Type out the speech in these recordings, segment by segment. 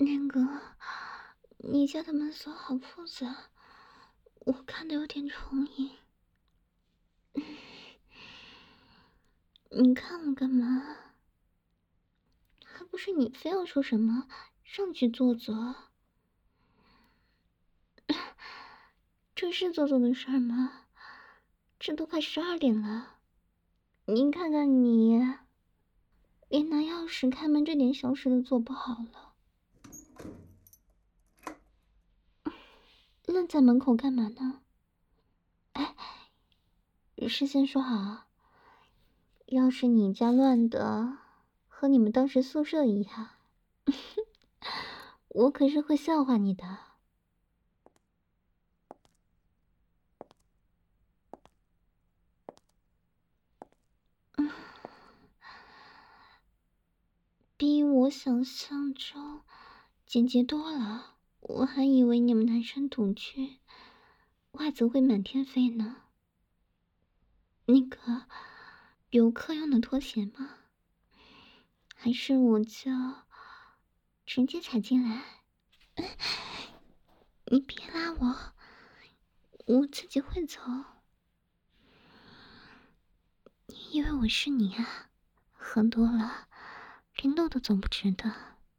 那个，你家的门锁好复杂，我看的有点重瘾。你看我干嘛？还不是你非要说什么上去坐坐？这是做作的事儿吗？这都快12点了，您看看你，连拿钥匙开门这点小事都做不好了，愣在门口干嘛呢？哎，事先说好啊，要是你家乱的和你们当时宿舍一样，我可是会笑话你的。比我想象中简洁多了，我还以为你们男生独居，袜子会满天飞呢。那个，有客用的拖鞋吗？还是我就直接踩进来？你别拉我，我自己会走。你以为我是你啊？喝多了，连路都走不直的。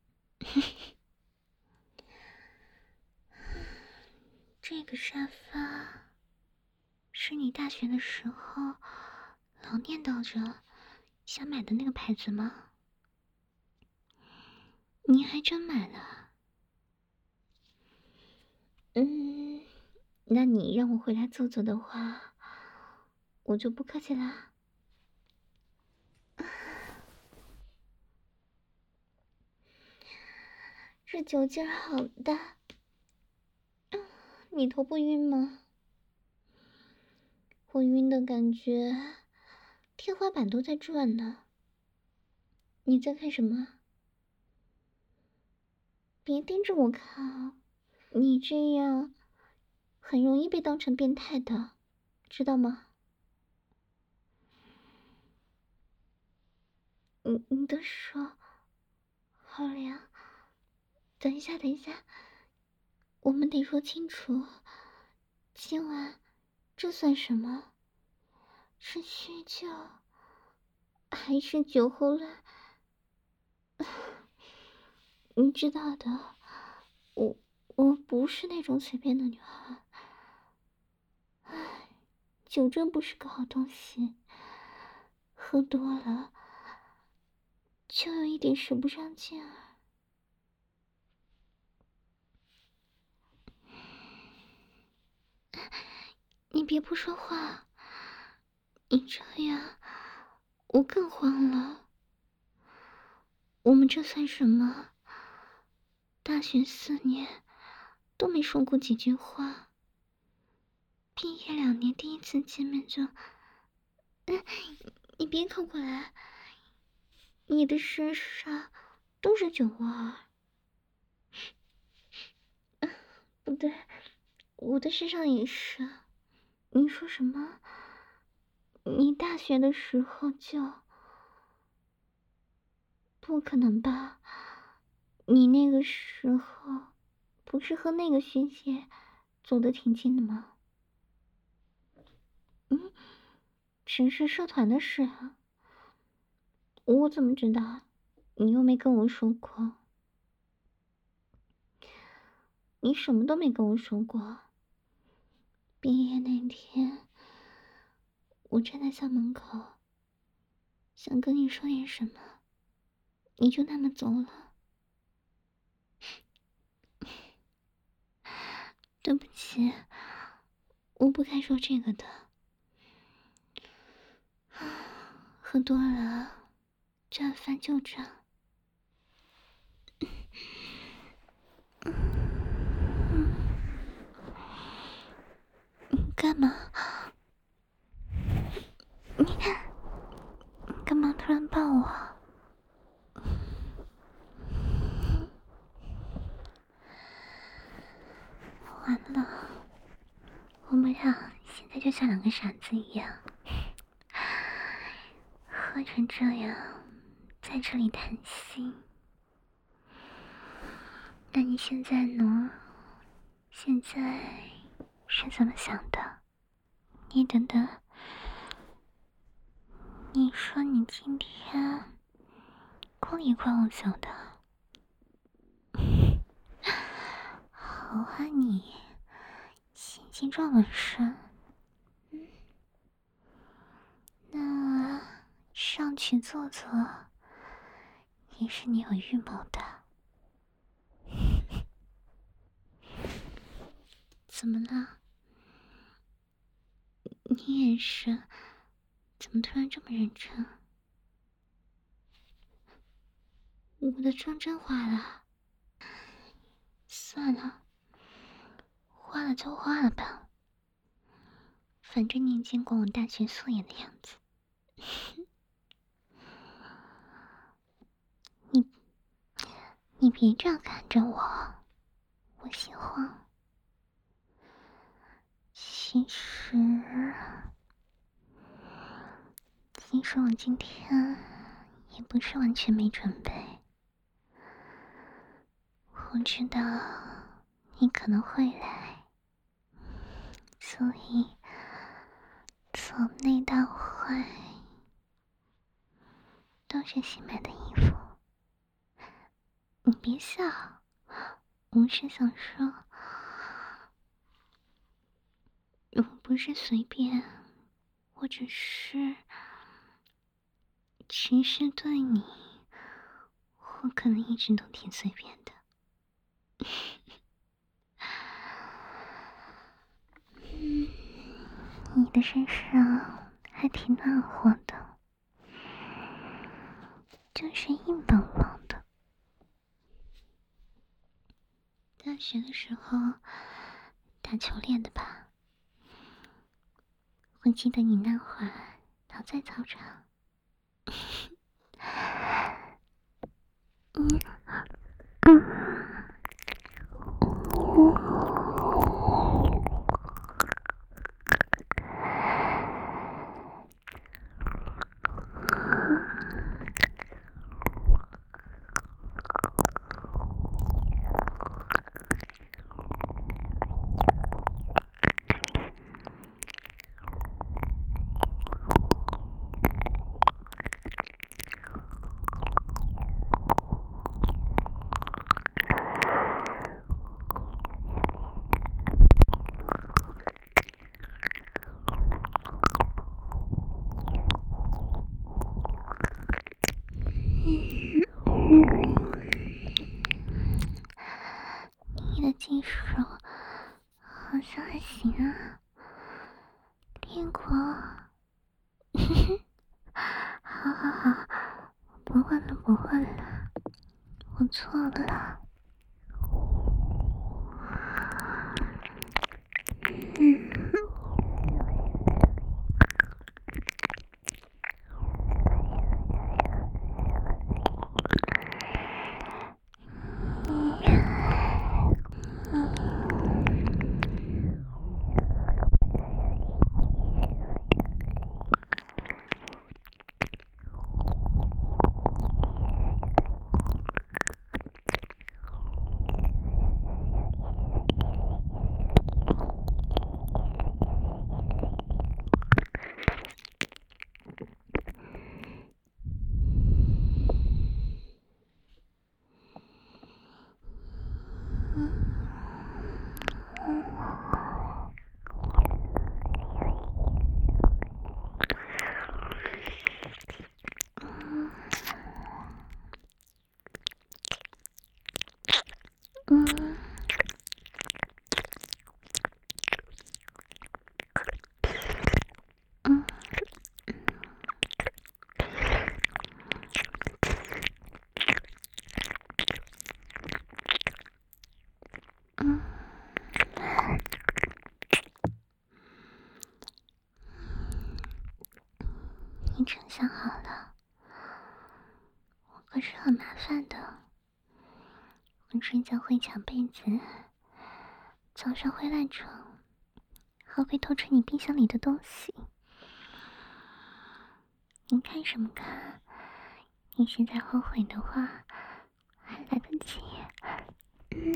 这个沙发是你大学的时候老念叨着想买的那个牌子吗？你还真买了。那你让我回来坐坐的话，我就不客气啦。这酒劲儿好大，你头不晕吗？我晕的感觉天花板都在转呢。你在看什么？别盯着我看啊，你这样很容易被当成变态的，知道吗？你的手好凉。等一下，等一下，我们得说清楚，今晚这算什么？是酗酒，还是酒后乱？你知道的，我不是那种随便的女孩。唉，酒真不是个好东西，喝多了就有一点使不上劲儿。你别不说话，你这样我更慌了。我们这算什么？大学4年都没说过几句话，毕业2年第一次见面就……你别靠过来，你的身上都是酒味儿。不对，我的身上也是。你说什么？你大学的时候就……不可能吧？你那个时候不是和那个学姐走得挺近的吗？只是社团的事啊，我怎么知道？你又没跟我说过，你什么都没跟我说过。毕业那天，我站在校门口，想跟你说点什么，你就那么走了。对不起，我不该说这个的。喝多了就要翻旧账。你干嘛？你干嘛突然抱我？完了，我们俩现在就像2个傻子一样，喝成这样，在这里谈心。 那你现在呢？现在是怎么想的？你等等，你说你今天故意怪我走的？好啊你，心机这么深。那上去坐坐，也是你有预谋的。怎么了？你也是，怎么突然这么认真？我的妆真化了。算了，化了就化了吧，反正你也见过我大学素颜的样子。你别这样看着我，我喜欢。其实我今天也不是完全没准备。我知道你可能会来，所以从内到外都是新买的衣服。你别笑，我是想说，我不是随便，我只是，其实对你，我可能一直都挺随便的。你的身上还挺暖和的，就是硬邦邦的。大学的时候打球练的吧？我记得你那会儿躺在操场。你的技术好像还行啊，练过。好好好，不问了不问了，我错了。你真想好了，我可是很麻烦的。我睡觉会抢被子，早上会赖床，还会偷吃你冰箱里的东西。你看什么看？你现在后悔的话，还来得及。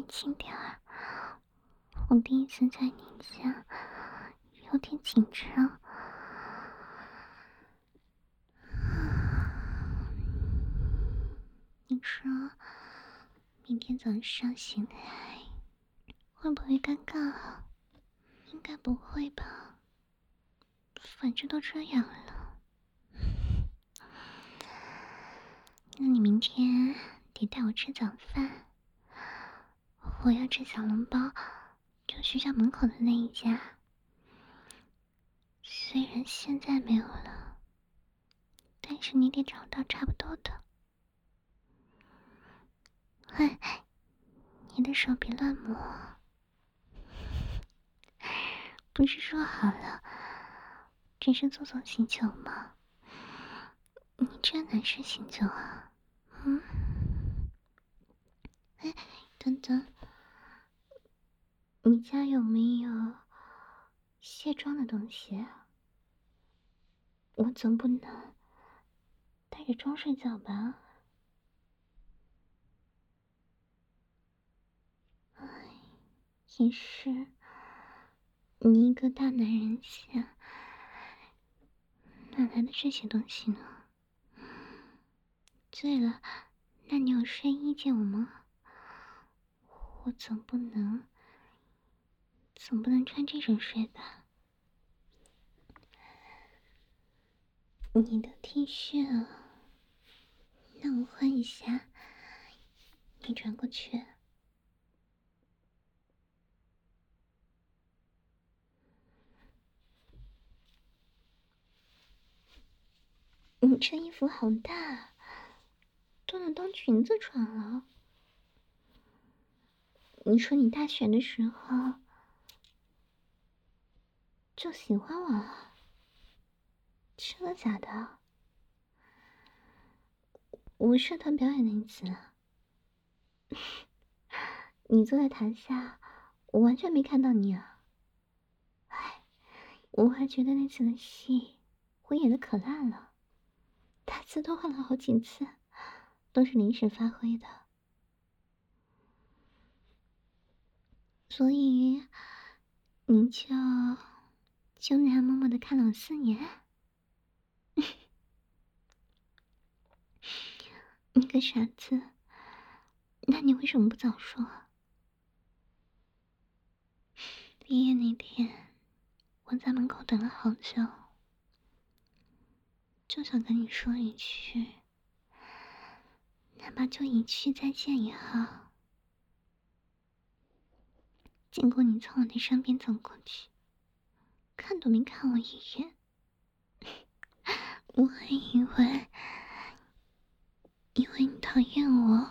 轻点儿，我第一次在你家，有点紧张。你说，明天早上醒来会不会尴尬啊？应该不会吧，反正都这样了。那你明天得带我吃早饭，我要吃小笼包，就学校门口的那一家。虽然现在没有了，但是你得找到差不多的。哎，你的手别乱摸，不是说好了，只是做做醒酒吗？你这哪是醒酒啊？哎，等等，你家有没有卸妆的东西啊？我总不能带着妆睡觉吧？哎，也是，你一个大男人家，哪来的这些东西呢？对了，那你有睡衣借我吗？我总不能穿这种睡吧？你的 T 恤啊，那我换一下，你转过去。你这衣服好大，都能当裙子穿了。你说你大学的时候就喜欢我了？真的假的？我社团表演那一次啊，你坐在台下，我完全没看到你啊。哎，我还觉得那次的戏我演的可烂了，台词都换了好几次，都是临时发挥的。所以你就那样默默的看了我4年？你个傻子，那你为什么不早说？毕业那天，我在门口等了好久，就想跟你说一句，哪怕就一句再见也好。结果你从我的身边走过去，看都没看我一眼，我还以为你讨厌我。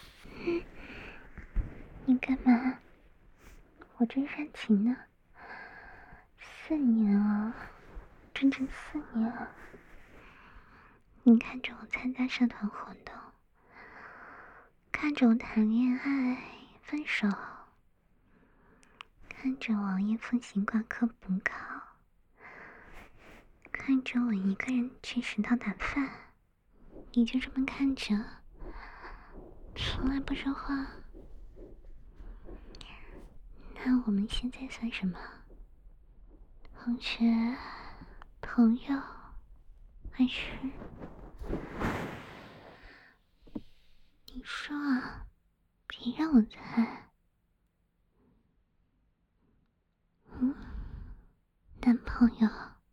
你干嘛？我真煽情呢。4年啊，整整4年啊！你看着我参加社团活动，看着我谈恋爱、分手，看着我熬夜复习挂科补考，看着我一个人去食堂打饭，你就这么看着，从来不说话。那我们现在算什么？同学、朋友，还是？你说啊，别让我猜。男朋友。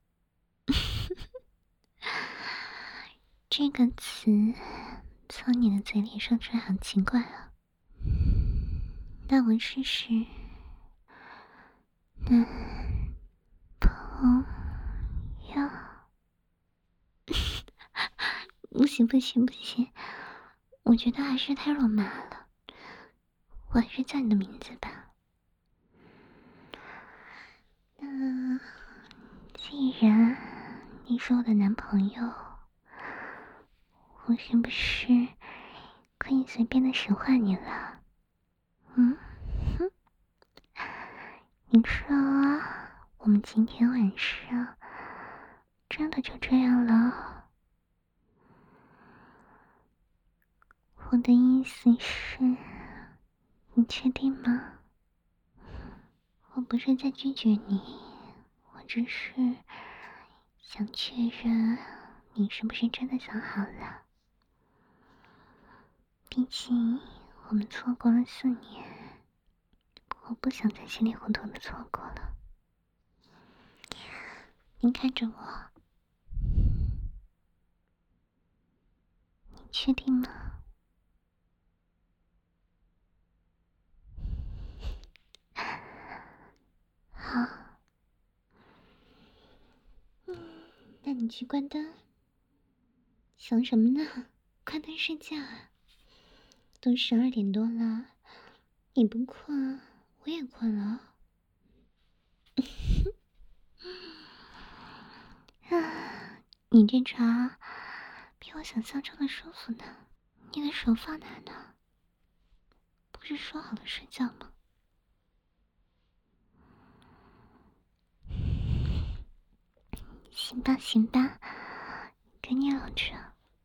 这个词从你的嘴里说出来好奇怪啊。那我试试。男朋友。不行不行不行，我觉得还是太肉麻了，我还是叫你的名字吧。那既然你是我的男朋友，我是不是可以随便的使唤你了？哼，你说我们今天晚上真的就这样了？我的意思是， 你确定吗？我不是在拒绝你，我只是想确认你是不是真的想好了。毕竟我们错过了4年，我不想再稀里糊涂的错过了。你看着我，你确定吗？好，那你去关灯。想什么呢？关灯睡觉啊！都12点多了，你不困，我也困了。啊，你这床比我想象中的舒服呢。你的手放哪呢？不是说好了睡觉吗？行吧，行吧，跟你搂着。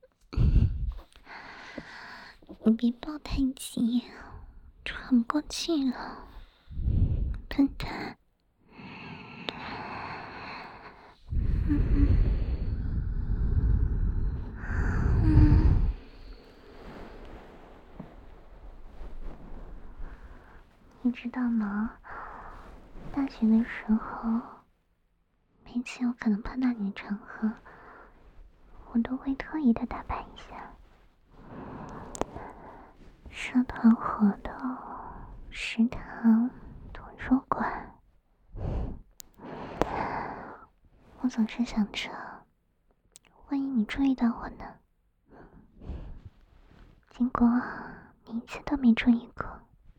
你别抱太紧，喘不过气了，笨蛋。你知道吗？大学的时候，每次有可能碰到你的场合，我都会特意的打扮一下。社团活动、食堂、图书馆，我总是想着，万一你注意到我呢？结果你一次都没注意过。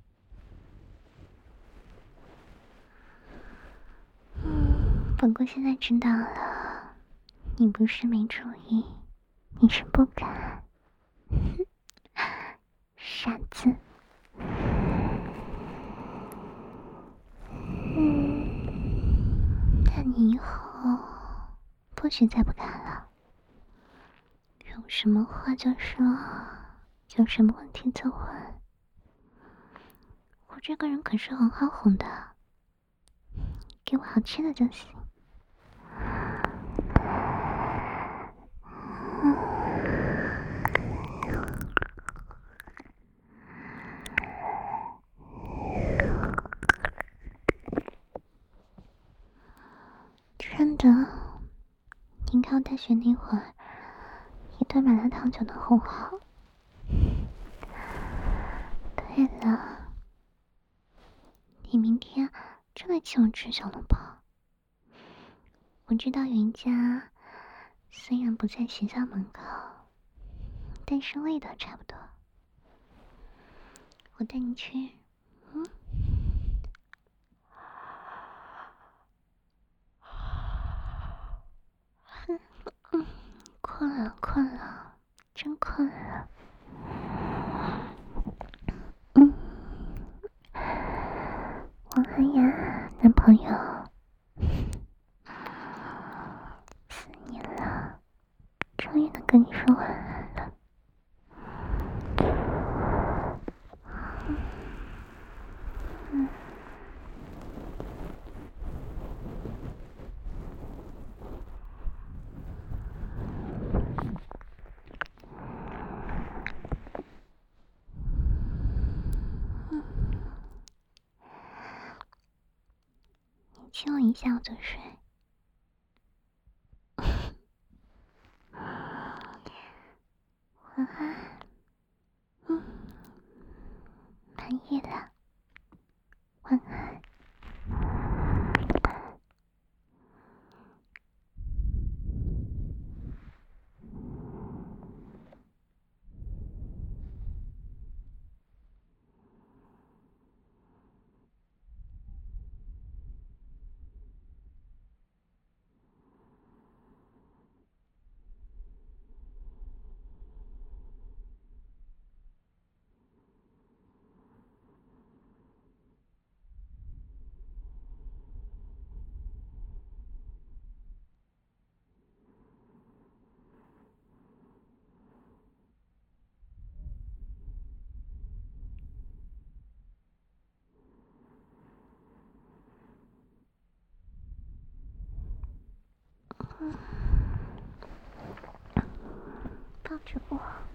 不过现在知道了，你不是没注意，你是不敢。傻子。那你以后不许再不敢了，有什么话就说，有什么问题就问。我这个人可是很好哄的，给我好吃的就行。真的，你看我大学那会儿，一顿麻辣烫就能哄好。对了，你明天真的请我吃小笼包。我知道云家虽然不在学校门口，但是味道差不多。我带你去。困了，困了，真困了。晚安呀，男朋友。4年了，终于能跟你说晚安了。你亲我一下我就睡。晚安。半夜了，晚安。 抱着我。